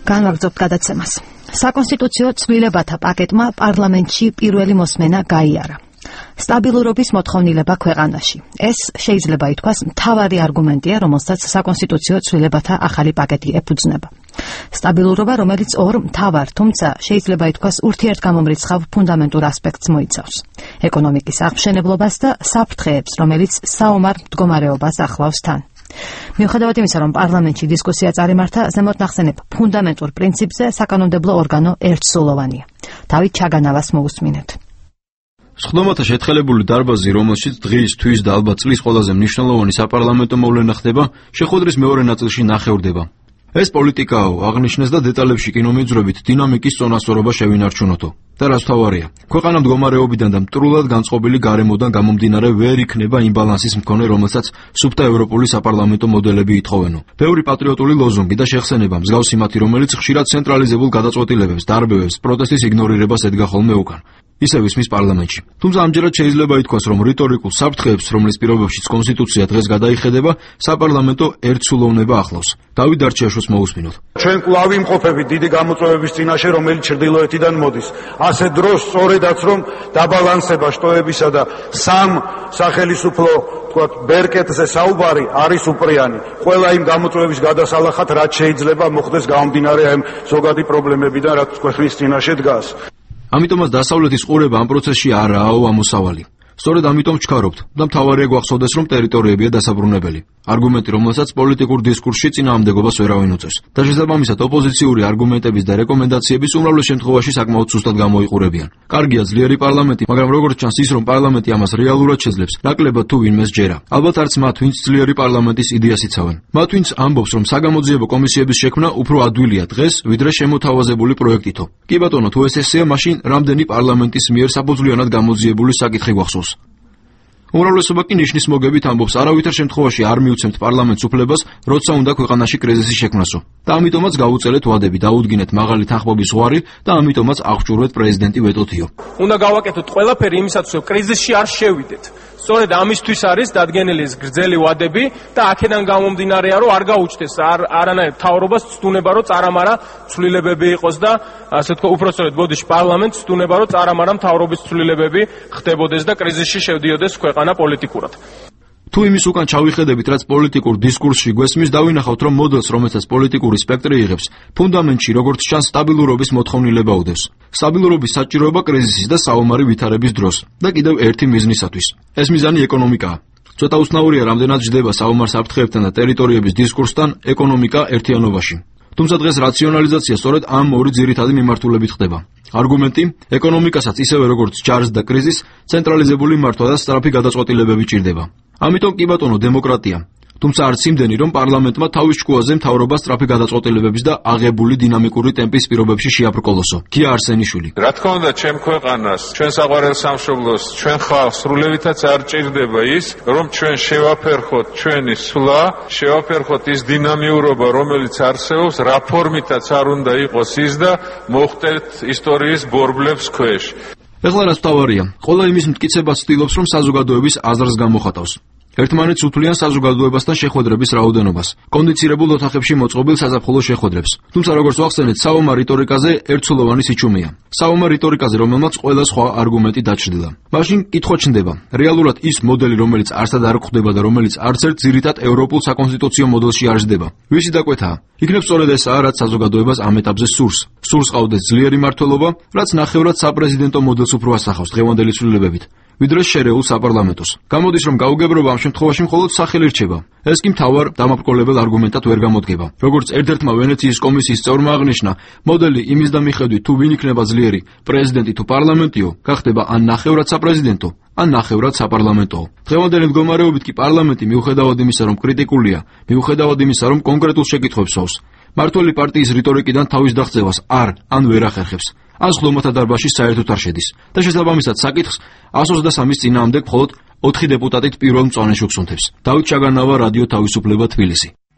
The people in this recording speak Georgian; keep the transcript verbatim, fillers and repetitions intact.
განვაგრძობთ გადაცემას. საკონსტიტუციო ცვლილებათა პაკეტმა პარლამენტში პირველი მოსმენა გაიარა. სტაბილურობის მოთხოვნილება ქვეყანაში. ეს შეიძლება ითქვას მთავარი არგუმენტია, რომელსაც საკონსტიტუციო ცვლილებათა ახალი პაკეტი ეფუძნება. სტაბილურობა, რომელიც ორ მთავარ, თუმცა შეიძლება ითქვას ურთიერთგამომრიცხავ ფუნდამენტურ ასპექტს მოიცავს. ეკონომიკის აღმშენებლობას და საფრთხეებს, რომელიც საომარ მდგომარეობას ახლავს თან. მიუხედავად იმისა, რომ პარლამენტში დისკუსია წარიმართა, ზემოთ ნახსენებ ფუნდამენტურ პრინციპზე საკანონმდებლო ორგანო ერთსულოვანია. დავით ჩაგანავას მოусმინეთ. სხდომათა შეთხელებული დარბაზი, რომელშიც დღის, თვის და ალბათ წლის ყველაზე მნიშვნელოვანი საპარლამენტო მოვლენა ხდება, შეხვედრის მეორე ნაწილში ნახევრდება. ეს პოლიტიკაო აღნიშნეს და დეტალებში კინომეძვრებით დინამიკის წონასწორობა შევინარჩუნოთო. და რაც თავარია, ქვეყანა მდგომარეობიდან და მტრულად განწყობილი გარემოდან გამომდინარე ვერ იქნება იმ ბალანსის მქონე, რომელსაც სუფთა ევროპული საპარლამენტო მოდელები ითხოვენო. ბევრი პატრიოტული ლოზუნგი და შეხსენება მსგავსი მათი, რომელიც ხშირად ცენტრალიზებულ გადაწყვეტილებებს, დარბევებს, პროტესტის იგნორირებას ედგა ხოლმე უკან. ისევ ისმის პარლამენტში. თუმცა ამჯერად შეიძლება ითქვას, რომ რიტორიკულ საფრთხეებს, რომლის პირობებშიც კონსტიტუცია დღეს გადაიხედება, საპარლამენტო ერთსულოვნება ახლავს. დავით დარჩიაშვილს მოусმინოთ. ჩვენ კვლავ ვიმყოფებით დიდი გამოწვევების წინაშე, რომელიც ჩრდილოეთიდან მოდის. ასე დროს სწორედაც რომ დაბალანსება შტოებისა და სამ სახელისუფლო, თქვათ, ბერკეტზე საუბარი არის უპრიანი. ყველა იმ გამოწვევების გადასალახად, რაც შეიძლება მოხდეს გამომდინარე ამ ზოგადი პრობლემებიდან, რაც ქვეყნის წინაშე დგას. ამიტომაც დასავლეთის ყურება ამ პროცესში არაო ამოსავალი. სწორედ ამიტომ ვჩქარობთ და მთავარია გვახსოვდეს, რომ ტერიტორიებია დასაბრუნებელი. არგუმენტი, რომელსაც პოლიტიკურ დისკურსში წინააღმდეგობას ვერავინ უწევს. და შესაბამისად ოპოზიციური არგუმენტების და რეკომენდაციების უმრავლეს შემთხვევაში საკმაოდ სუსტად გამოიყურებიან. კარგია ძლიერი პარლამენტი, მაგრამ როგორც ჩანს ის, რომ პარლამენტი ამას რეალურად შეძლებს, ნაკლებად თუ ვინმე სჯერა. ალბათ არც მათ, ვინც ძლიერი პარლამენტის იდეას იცავენ. მათ, ვინც ამბობს, რომ საგამოძიებო კომისიების შექმნა უფრო ადვილია დღეს, ვიდრე შემოთავაზებული პროექტითო. კი ბატონო, თუ ეს ესეა, მაშინ რამდენი პარლამენტის მიერ საფუძვლიანად გამოძიებული საკითხი გვახსოვს. უმრავლესობა კი ნიშნის მოგებით ამბობს, არავითარ შემთხვევაში არ მიუცემთ პარლამენტს უფლებას, როცა უნდა ქვეყანაში კრიზისი შექმნასო. და ამიტომაც გავუწელეთ ვადები, დაუდგინეთ მაღალი თანხმობის ზღვარი და ამიტომაც აღჭურვეთ პრეზიდენტი ვეტოთიო. უნდა გავაკეთოთ ყველაფერი იმისათვის, რომ კრიზისში არ შევიდეთ. სწორედ ამისთვის არის დადგენილი ეს გრძელი ვადები და აქედან გამომდინარეა, რომ არ გაუჩნდეს არანაირ მთავრობას ცდუნება, რომ წარამარა ცვლილებები იყოს და ასე თქვა, უпростоრად ბოდიში პარლამენტს ცდუნება, რომ წარამარა მთავრობის ცვლილებები ხდებოდეს და კრიზისში შევდიოდეს ქვეყანა პოლიტიკურად. თუ იმის უკან ჩავიხედებით, რაც პოლიტიკურ დისკურსში გვესმის, დავინახავთ, რომ მოდელს, რომელსაც პოლიტიკური სპექტრი იღებს, ფუნდამენტში, როგორც ჩანს, სტაბილურობის მოთხოვნილება უდევს. სტაბილურობის საჭიროება კრიზისის და საომარი ვითარების დროს და კიდევ ერთი მიზნისათვის. ეს მიზანი ეკონომიკაა. ცოტა უცნაურია, რამდენად ჯდება საომარ საფრთხეებთან და ტერიტორიების დისკურსთან ეკონომიკა ერთიანობაში. თუმცა დღეს რაციონალიზაცია სწორედ ამ ორი ძირითადი მიმართულებით ხდება. არგუმენტი, ეკონომიკასაც ისევე როგორც ჯარს და კრიზისს, ცენტრალიზებული მართვა და სწრაფი გადაწყვეტილებები ჭირდება. ამიტომ კი ბატონო, დემოკრატია. თუმცა არც იმდენი, რომ პარლამენტმა თავის ჭკუაზე მთავრობა სწრაფი გადაწყვეტილებების და აღებული დინამიკური ტემპის პირობებში შეაბრკოლოსო. გია არსენიშვილი. რა თქმა უნდა, ჩემ ქვეყანას, ჩვენ საყვარელ სამშობლოს, ჩვენ ხალხს სრულევითაც არ ჭირდება ის, რომ ჩვენ შევაფერხოთ ჩვენი სვლა, შევაფერხოთ ის დინამიურობა, რომელიც არსებობს, რა ფორმითაც არ უნდა იყოს ის და მოხდეთ ისტორიის ბორბლებს ქვეშ. ეხლა რაც თავარია, ყველა იმის მტკიცებას ცდილობს, რომ საზოგადოების აზრს გამოხატავს. ერთმანეთს უთვლიან საზოგადოებასთან შეხვედრების რაოდენობას, კონდიცირებულ ოთახებში მოწყობილ საზაფხულო შეხვედრებს. თუმცა როგორც ვახსენეთ, საომარ რიტორიკაზე ერთსულოვანი სიჩუმეა. საომარ რიტორიკაზე, რომელმაც ყველა სხვა არგუმენტი დაჩრდილა. მაშინ კითხვა ჩნდება, რეალურად ის მოდელი, რომელიც არსად არ გვხვდება და რომელიც არც ერთ ძირითად ევროპულ საკონსტიტუციო მოდელში არ ჯდება. ვისი დაკვეთაა? იქნებ სწორედ ესაა, რაც საზოგადოებას ამ ეტაპზე სურს. სურს ყავდეს ძლიერი მმართველობა, რაც ნახევრად საპრეზიდენტო მოდელს უფრო ასახავს დღევანდელი ცვლილებებით, ვიდრე შერეულ საპარლამენტოს. გამოდის, რომ გაუგებრობა ამ შემთხვევაში მხოლოდ სახელი რჩება. ეს კი მთავარ დამაპყრობლებელ არგუმენტად ვერ გამოდგება. როგორც ერთ-ერთმა ვენეციის კომისიის წევრმა აღნიშნა, მოდელი იმის და მიხედვით, თუ ვინ იქნება ძლიერი, პრეზიდენტი თუ პარლამენტიო, გახდება ან ნახევრად საპრეზიდენტო, ან ნახევრად საპარლამენტო. დღევანდელი მდგომარეობით კი პარლამენტი, მიუხედავად იმისა, რომ კრიტიკულია, მიუხედავად იმისა, რომ კონკრეტულ შეკითხვებს სვავს, მართველი პარტიის რიტორიკიდან თავის დაღწევას არ ან ვერ ახერხებს. ან სხდომათა დარბაზში საერთოდ არ შედის და შესაბამისად საკითხს ას ოცდასამის წინააღმდეგ მხოლოდ ოთხი დეპუტატით პირველ მწვანეში უგზნობს. დავით ჩაგანავა, რადიო თავისუფლება, თბილისი.